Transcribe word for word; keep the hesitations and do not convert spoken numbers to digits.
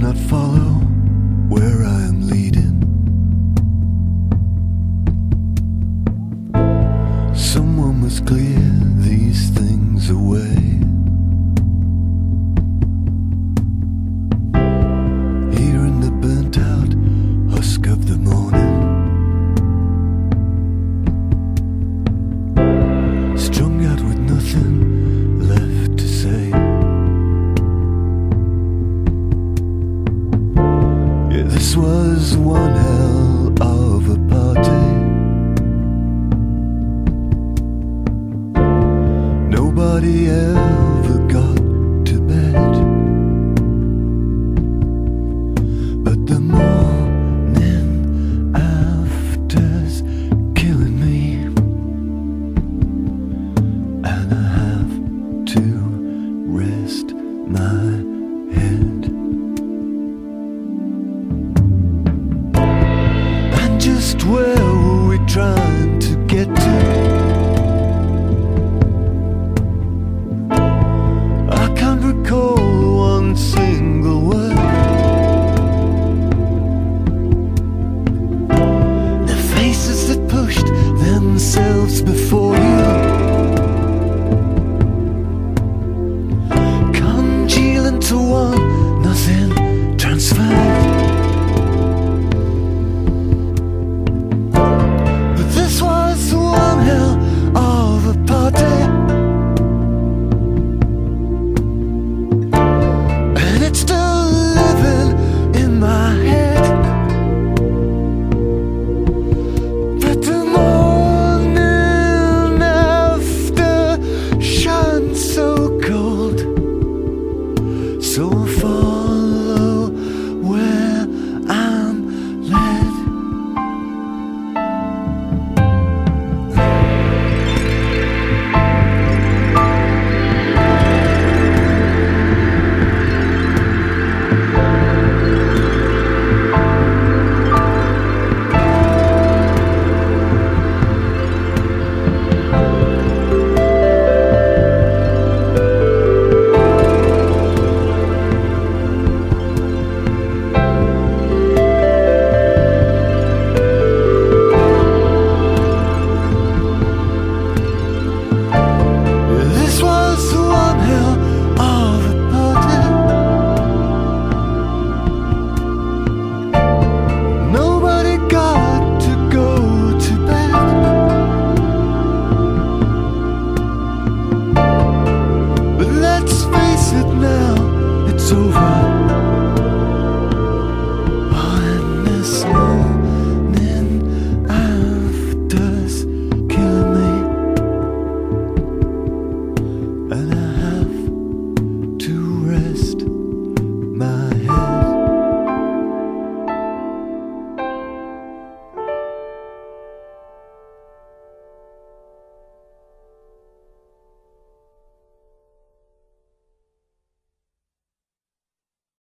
not follow where I am leading. Someone must clear these things away. Here in the burnt out husk of the morning, strung out with nothing left to say. Yeah, this was one hell of a party. Nobody ever got to bed, but the morning after's killing me, and I have to rest my head. And just where were we trying to get to? I can't recall one single word. The faces that pushed themselves before you, congeal into one, nothing transferred. But this was one hell of a party, and it's still living in my head. But the morning after shines so cold, so I'll follow where I'm led. This was one hell of a party. Nobody got to go to bed, but let's face it now, it's over.